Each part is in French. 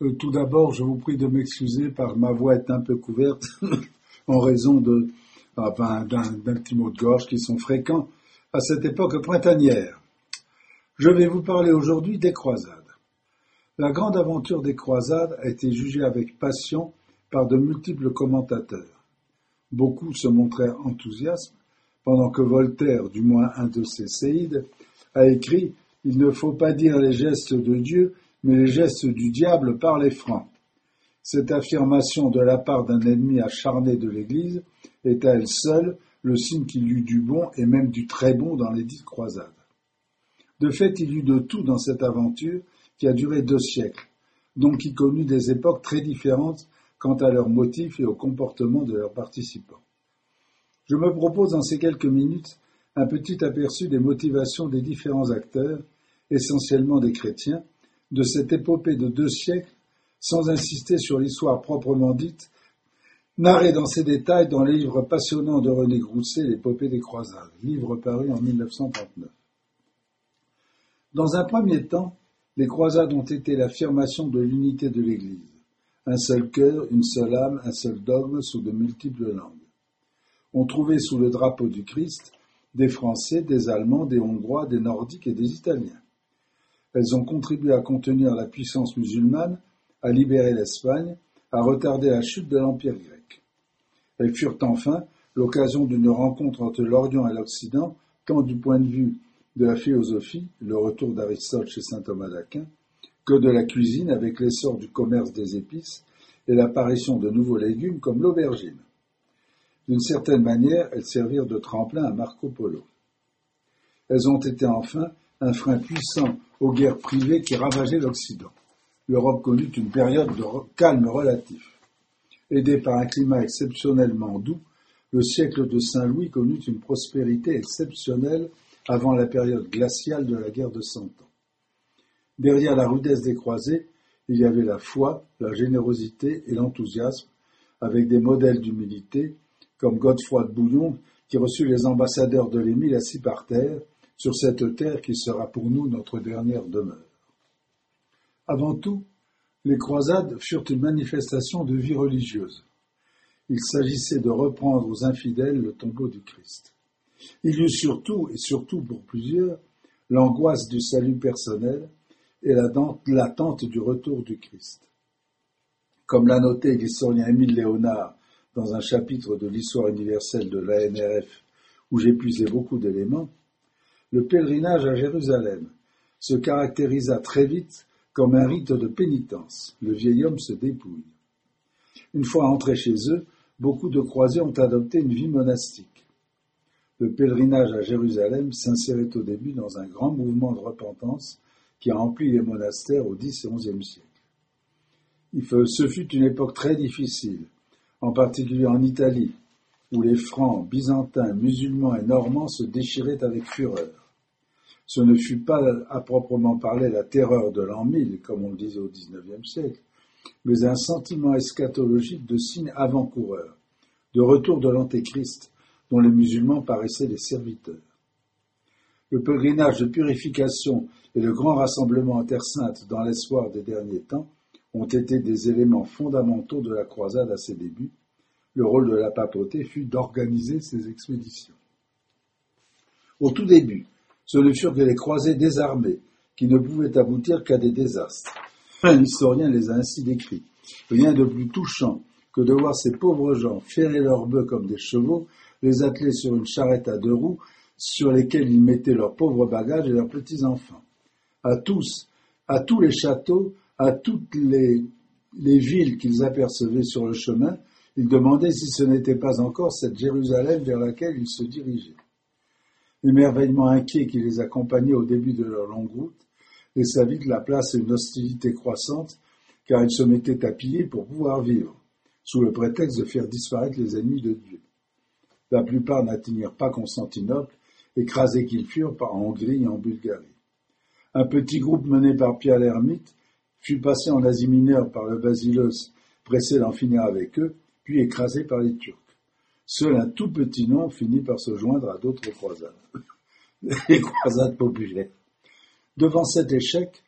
Tout d'abord, je vous prie de m'excuser par ma voix est un peu couverte en raison d'un petit mot de gorge qui sont fréquents à cette époque printanière. Je vais vous parler aujourd'hui des croisades. La grande aventure des croisades a été jugée avec passion par de multiples commentateurs. Beaucoup se montrèrent enthousiastes, pendant que Voltaire, du moins un de ses séides, a écrit « Il ne faut pas dire les gestes de Dieu, mais les gestes du diable par les francs ». Cette affirmation de la part d'un ennemi acharné de l'Église est à elle seule le signe qu'il y eut du bon et même du très bon dans les dites croisades. De fait, il y eut de tout dans cette aventure qui a duré 2 siècles, donc qui connut des époques très différentes quant à leurs motifs et au comportement de leurs participants. Je me propose dans ces quelques minutes un petit aperçu des motivations des différents acteurs, essentiellement des chrétiens, de cette épopée de 2 siècles, sans insister sur l'histoire proprement dite, narrée dans ses détails dans les livres passionnants de René Grousset, L'épopée des croisades, livre paru en 1939. Dans un premier temps, les croisades ont été l'affirmation de l'unité de l'Église. Un seul cœur, une seule âme, un seul dogme sous de multiples langues. On trouvait sous le drapeau du Christ des Français, des Allemands, des Hongrois, des Nordiques et des Italiens. Elles ont contribué à contenir la puissance musulmane, à libérer l'Espagne, à retarder la chute de l'Empire grec. Elles furent enfin l'occasion d'une rencontre entre l'Orient et l'Occident, tant du point de vue de la philosophie, le retour d'Aristote chez saint Thomas d'Aquin, que de la cuisine avec l'essor du commerce des épices et l'apparition de nouveaux légumes comme l'aubergine. D'une certaine manière, elles servirent de tremplin à Marco Polo. Elles ont été enfin un frein puissant aux guerres privées qui ravageaient l'Occident. L'Europe connut une période de calme relatif. Aidée par un climat exceptionnellement doux, le siècle de Saint-Louis connut une prospérité exceptionnelle avant la période glaciale de la guerre de Cent Ans. Derrière la rudesse des croisés, il y avait la foi, la générosité et l'enthousiasme, avec des modèles d'humilité, comme Godefroy de Bouillon, qui reçut les ambassadeurs de l'Émile assis par terre, sur cette terre qui sera pour nous notre dernière demeure. Avant tout, les croisades furent une manifestation de vie religieuse. Il s'agissait de reprendre aux infidèles le tombeau du Christ. Il y eut surtout, et surtout pour plusieurs, l'angoisse du salut personnel et l'attente du retour du Christ. Comme l'a noté l'historien Émile Léonard dans un chapitre de l'histoire universelle de l'ANRF où j'ai puisé beaucoup d'éléments, le pèlerinage à Jérusalem se caractérisa très vite comme un rite de pénitence. Le vieil homme se dépouille. Une fois entrés chez eux, beaucoup de croisés ont adopté une vie monastique. Le pèlerinage à Jérusalem s'insérait au début dans un grand mouvement de repentance qui a empli les monastères au X et XIe siècle. Ce fut une époque très difficile, en particulier en Italie, où les Francs, Byzantins, musulmans et Normands se déchiraient avec fureur. Ce ne fut pas à proprement parler la terreur de l'an 1000, comme on le disait au XIXe siècle, mais un sentiment eschatologique de signe avant-coureur, de retour de l'Antéchrist, dont les musulmans paraissaient les serviteurs. Le pèlerinage de purification et le grand rassemblement en Terre Sainte dans l'espoir des derniers temps ont été des éléments fondamentaux de la croisade à ses débuts. Le rôle de la papauté fut d'organiser ces expéditions. Au tout début, ce ne furent que les croisés désarmés, qui ne pouvaient aboutir qu'à des désastres. L'historien les a ainsi décrits. Rien de plus touchant que de voir ces pauvres gens ferrer leurs bœufs comme des chevaux, les atteler sur une charrette à 2 roues, sur lesquelles ils mettaient leurs pauvres bagages et leurs petits-enfants. À tous les châteaux, à toutes les villes qu'ils apercevaient sur le chemin, ils demandaient si ce n'était pas encore cette Jérusalem vers laquelle ils se dirigeaient. L'émerveillement inquiet qui les accompagnait au début de leur longue route laissa vite la place à une hostilité croissante, car ils se mettaient à piller pour pouvoir vivre, sous le prétexte de faire disparaître les ennemis de Dieu. La plupart n'atteignirent pas Constantinople, écrasés qu'ils furent en Hongrie et en Bulgarie. Un petit groupe mené par Pierre l'Ermite fut passé en Asie mineure par le Basileus, pressé d'en finir avec eux, puis écrasé par les Turcs. Seul un tout petit nombre finit par se joindre à d'autres croisades, les croisades populaires. Devant cet échec,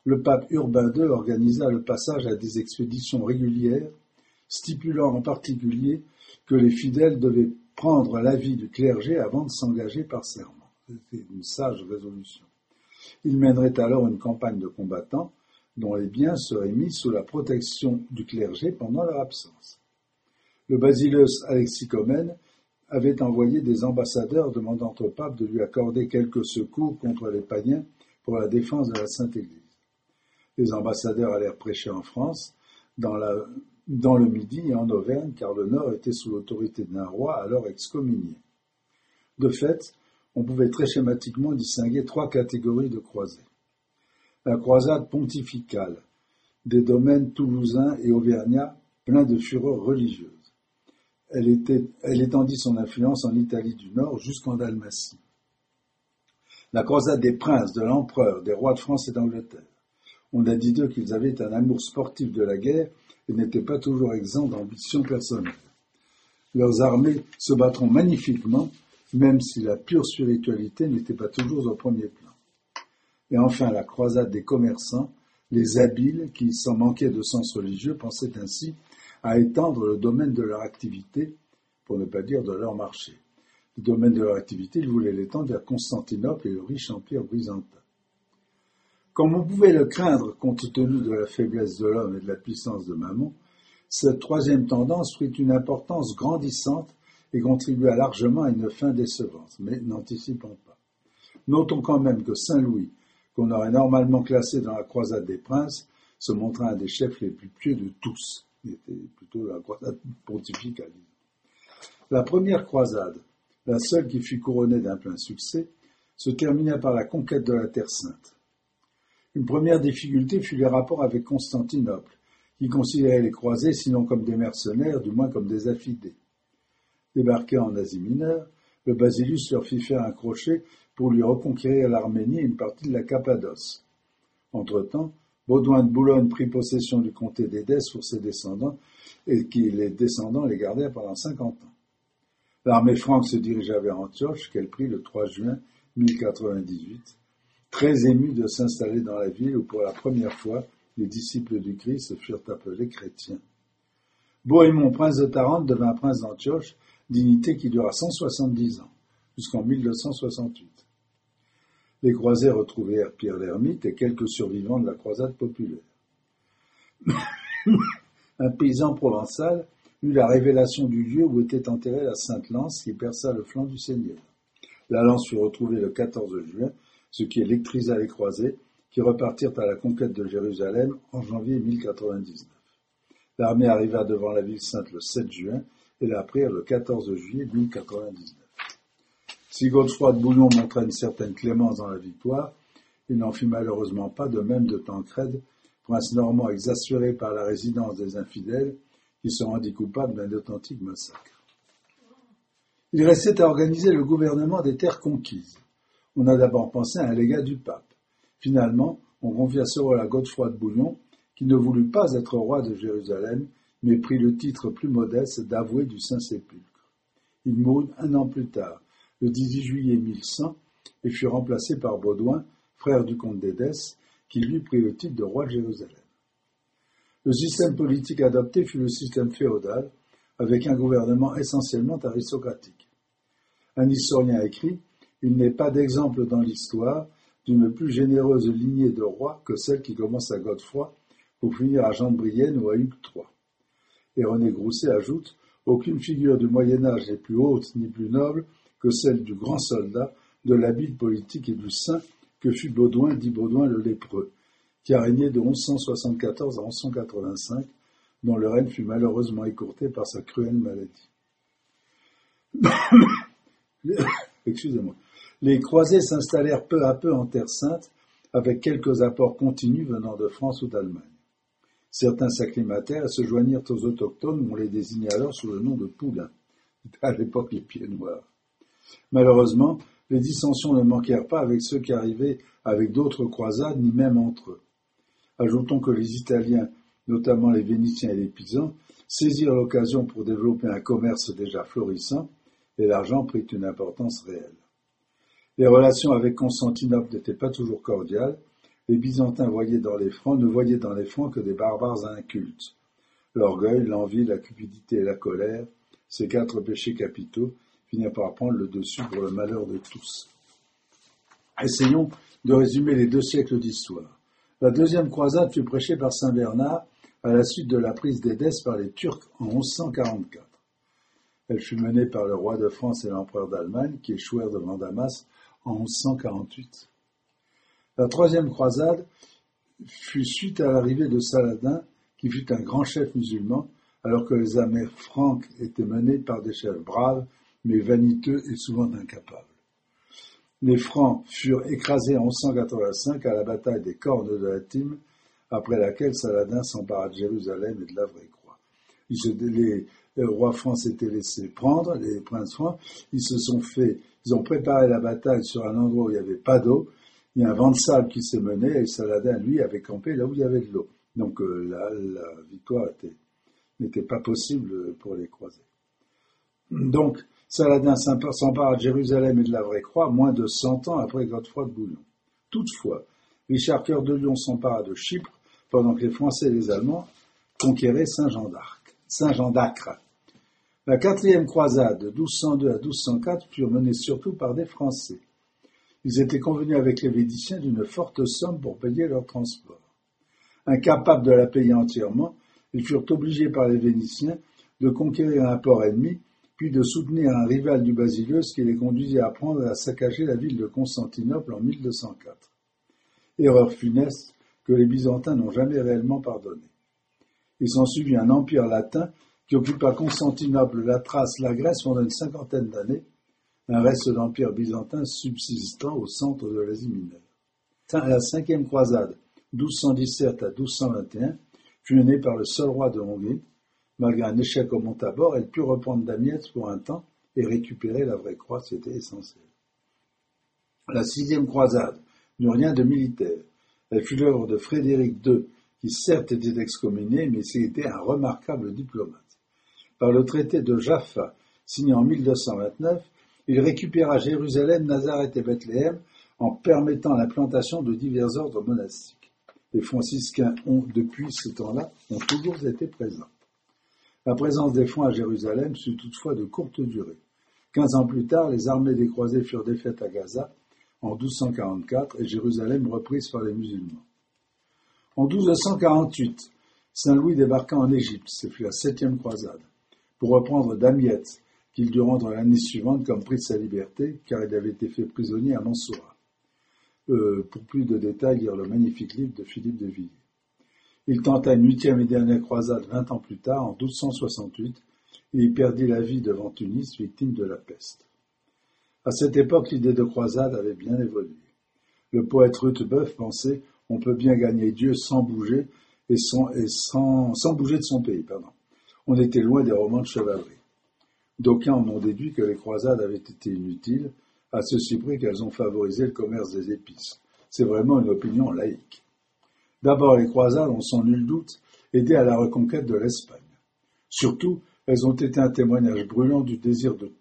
le pape Urbain II organisa le passage à des expéditions régulières, stipulant en particulier que les fidèles devaient prendre l'avis du clergé avant de s'engager par serment. C'était une sage résolution. Il mènerait alors une campagne de combattants dont les biens seraient mis sous la protection du clergé pendant leur absence. Le basileus Alexicomène avait envoyé des ambassadeurs demandant au pape de lui accorder quelques secours contre les païens pour la défense de la Sainte Église. Les ambassadeurs allèrent prêcher en France, dans le Midi et en Auvergne, car le Nord était sous l'autorité d'un roi alors excommunié. De fait, on pouvait très schématiquement distinguer trois catégories de croisés. La croisade pontificale, des domaines toulousains et auvergnats pleins de fureur religieuse. Elle étendit son influence en Italie du Nord jusqu'en Dalmatie. La croisade des princes, de l'empereur, des rois de France et d'Angleterre. On a dit d'eux qu'ils avaient un amour sportif de la guerre et n'étaient pas toujours exempts d'ambition personnelle. Leurs armées se battront magnifiquement, même si la pure spiritualité n'était pas toujours au premier plan. Et enfin, la croisade des commerçants, les habiles, qui, sans manquer de sens religieux, pensaient ainsi à étendre le domaine de leur activité, pour ne pas dire de leur marché. Le domaine de leur activité, ils voulaient l'étendre vers Constantinople et le riche empire byzantin. Comme on pouvait le craindre compte tenu de la faiblesse de l'homme et de la puissance de Mammon, cette troisième tendance prit une importance grandissante et contribua largement à une fin décevante, mais n'anticipons pas. Notons quand même que Saint Louis, qu'on aurait normalement classé dans la croisade des princes, se montra un des chefs les plus pieux de tous. Il était plutôt la croisade pontificale. La première croisade, la seule qui fut couronnée d'un plein succès, se termina par la conquête de la Terre Sainte. Une première difficulté fut les rapports avec Constantinople, qui considérait les croisés sinon comme des mercenaires, du moins comme des affidés. Débarqué en Asie mineure, le Basilus leur fit faire un crochet pour lui reconquérir l'Arménie et une partie de la Cappadoce. Entre-temps, Baudouin de Boulogne prit possession du comté d'Édesse pour ses descendants, et les descendants les gardèrent pendant 50 ans. L'armée franque se dirigea vers Antioche, qu'elle prit le 3 juin 1098, très émue de s'installer dans la ville où pour la première fois les disciples du Christ furent appelés chrétiens. Bohémond, prince de Tarente, devint prince d'Antioche, dignité qui dura 170 ans, jusqu'en 1268. Les croisés retrouvèrent Pierre l'Ermite et quelques survivants de la croisade populaire. Un paysan provençal eut la révélation du lieu où était enterrée la sainte lance qui perça le flanc du Seigneur. La lance fut retrouvée le 14 juin, ce qui électrisa les croisés, qui repartirent à la conquête de Jérusalem en janvier 1099. L'armée arriva devant la ville sainte le 7 juin et la prirent le 14 juillet 1099. Si Godefroy de Bouillon montra une certaine clémence dans la victoire, il n'en fut malheureusement pas de même de Tancrède, prince normand exaspéré par la résidence des infidèles, qui se rendit coupable d'un authentique massacre. Il restait à organiser le gouvernement des terres conquises. On a d'abord pensé à un légat du pape. Finalement, on confia ce rôle à Godefroy de Bouillon, qui ne voulut pas être roi de Jérusalem, mais prit le titre plus modeste d'avoué du Saint-Sépulcre. Il mourut un an plus tard, le 18 juillet 1100, et fut remplacé par Baudouin, frère du comte d'Édesse, qui lui prit le titre de roi de Jérusalem. Le système politique adopté fut le système féodal, avec un gouvernement essentiellement aristocratique. Un historien écrit « Il n'est pas d'exemple dans l'histoire d'une plus généreuse lignée de rois que celle qui commence à Godefroy pour finir à Jean de Brienne ou à Hugues III. » Et René Grousset ajoute « Aucune figure du Moyen-Âge n'est plus haute ni plus noble que celle du grand soldat, de l'habile politique et du saint que fut Baudouin, dit Baudouin le lépreux, qui a régné de 1174 à 1185, dont le règne fut malheureusement écourté par sa cruelle maladie. » Excusez-moi. Les croisés s'installèrent peu à peu en Terre Sainte, avec quelques apports continus venant de France ou d'Allemagne. Certains s'acclimatèrent et se joignirent aux autochtones, on les désignait alors sous le nom de poulains, à l'époque les pieds noirs. Malheureusement, les dissensions ne manquèrent pas avec ceux qui arrivaient avec d'autres croisades, ni même entre eux. Ajoutons que les Italiens, notamment les Vénitiens et les Pisans, saisirent l'occasion pour développer un commerce déjà florissant, et l'argent prit une importance réelle. Les relations avec Constantinople n'étaient pas toujours cordiales, Les Byzantins ne voyaient dans les Francs que des barbares incultes. L'orgueil, l'envie, la cupidité et la colère, ces 4 péchés capitaux, finirent par prendre le dessus pour le malheur de tous. Essayons de résumer les 2 siècles d'histoire. La deuxième croisade fut prêchée par saint Bernard à la suite de la prise d'Édesse par les Turcs en 1144. Elle fut menée par le roi de France et l'empereur d'Allemagne qui échouèrent devant Damas en 1148. La troisième croisade fut suite à l'arrivée de Saladin, qui fut un grand chef musulman, alors que les armées franques étaient menées par des chefs braves, mais vaniteux et souvent incapables. Les Francs furent écrasés en 1185 à la bataille des Cornes de la Time, après laquelle Saladin s'empara de Jérusalem et de la Vraie Croix. Les rois francs s'étaient laissés prendre, les princes francs, ils ont préparé la bataille sur un endroit où il n'y avait pas d'eau. Il y a un vent de sable qui s'est mené et Saladin, lui, avait campé là où il y avait de l'eau. Donc la victoire n'était pas possible pour les croisés. Donc Saladin s'empare de Jérusalem et de la Vraie Croix moins de 100 ans après Godefroy de Bouillon. Toutefois, Richard Cœur de Lion s'empara de Chypre pendant que les Français et les Allemands conquéraient Saint-Jean d'Acre. La 4e croisade de 1202 à 1204 furent menées surtout par des Français. Ils étaient convenus avec les Vénitiens d'une forte somme pour payer leur transport. Incapables de la payer entièrement, ils furent obligés par les Vénitiens de conquérir un port ennemi, puis de soutenir un rival du Basileus qui les conduisit à prendre et à saccager la ville de Constantinople en 1204. Erreur funeste que les Byzantins n'ont jamais réellement pardonnée. Il s'ensuivit un empire latin qui occupa Constantinople, la Thrace, la Grèce pendant une 50aine d'années, un reste d'empire byzantin subsistant au centre de l'Asie mineure. La 5e croisade, 1217 à 1221, fut menée par le seul roi de Hongrie. Malgré un échec au Mont Tabor, elle put reprendre Damiette pour un temps et récupérer la Vraie Croix, c'était essentiel. La 6e croisade n'eut rien de militaire. Elle fut l'œuvre de Frédéric II, qui certes était excommunié, mais c'était un remarquable diplomate. Par le traité de Jaffa, signé en 1229, il récupéra Jérusalem, Nazareth et Bethléem en permettant l'implantation de divers ordres monastiques. Les franciscains depuis ce temps-là, ont toujours été présents. La présence des Francs à Jérusalem fut toutefois de courte durée. 15 ans plus tard, les armées des croisés furent défaites à Gaza en 1244 et Jérusalem reprise par les musulmans. En 1248, Saint Louis débarqua en Égypte, ce fut la 7e croisade, pour reprendre Damiette, qu'il dut rendre l'année suivante comme prix de sa liberté, car il avait été fait prisonnier à Mansoura. Pour plus de détails, lire le magnifique livre de Philippe de Villiers. Il tenta une 8e et dernière croisade 20 ans plus tard, en 1268, et il perdit la vie devant Tunis, victime de la peste. À cette époque, l'idée de croisade avait bien évolué. Le poète Rutebeuf pensait « on peut bien gagner Dieu sans bouger sans bouger de son pays. » On était loin des romans de chevalerie. D'aucuns en ont déduit que les croisades avaient été inutiles, à ceci près qu'elles ont favorisé le commerce des épices. C'est vraiment une opinion laïque. D'abord, les croisades ont sans nul doute aidé à la reconquête de l'Espagne. Surtout, elles ont été un témoignage brûlant du désir de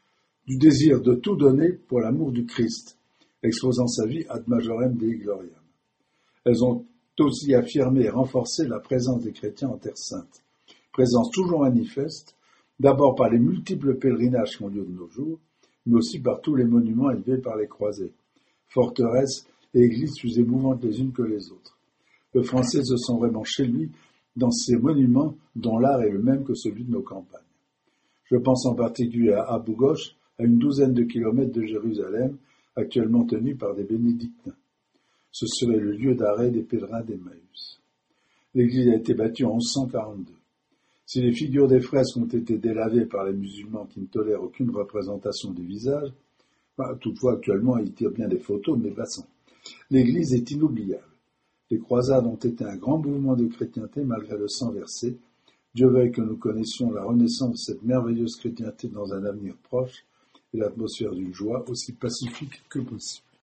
tout donner pour l'amour du Christ, exposant sa vie ad majorem Dei gloriam. Elles ont aussi affirmé et renforcé la présence des chrétiens en Terre Sainte, présence toujours manifeste, d'abord par les multiples pèlerinages qui ont lieu de nos jours, mais aussi par tous les monuments élevés par les croisés, forteresses et églises plus émouvantes les unes que les autres. Le Français se sent vraiment chez lui dans ces monuments dont l'art est le même que celui de nos campagnes. Je pense en particulier à Abu Ghosh, à une 12aine de kilomètres de Jérusalem, actuellement tenu par des bénédictins. Ce serait le lieu d'arrêt des pèlerins d'Emmaüs. L'église a été bâtie en 1142. Si les figures des fresques ont été délavées par les musulmans qui ne tolèrent aucune représentation des visages, toutefois actuellement ils tirent bien des photos, mais passons. L'église est inoubliable. Les croisades ont été un grand mouvement de chrétienté malgré le sang versé. Dieu veuille que nous connaissions la renaissance de cette merveilleuse chrétienté dans un avenir proche et l'atmosphère d'une joie aussi pacifique que possible.